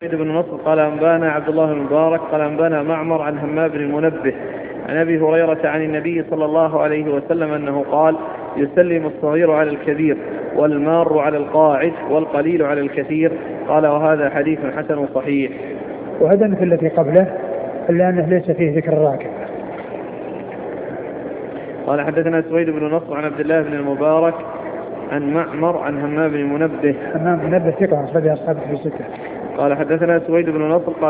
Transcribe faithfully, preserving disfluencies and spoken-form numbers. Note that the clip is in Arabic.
بن نصر قال أنبانا عبد الله بن مبارك قال أنبانا معمر عن همام بن المنبه عن أبي هريرة عن النبي صلى الله عليه وسلم أنه قال: يسلم الصغير على الكبير والمار على القاعد والقليل على الكثير. قال: وهذا حديث حسن صحيح. وهذا مثل الذي قبله إلا أنه ليس فيه ذكر الراكب. قال: حدثنا سويد بن نصر عن عبد الله بن المبارك عن معمر عن همام بن المنبه. همام بن المنبه ثقة أخرج أصحابه في ستة. قال: حدثنا سويد بن نصر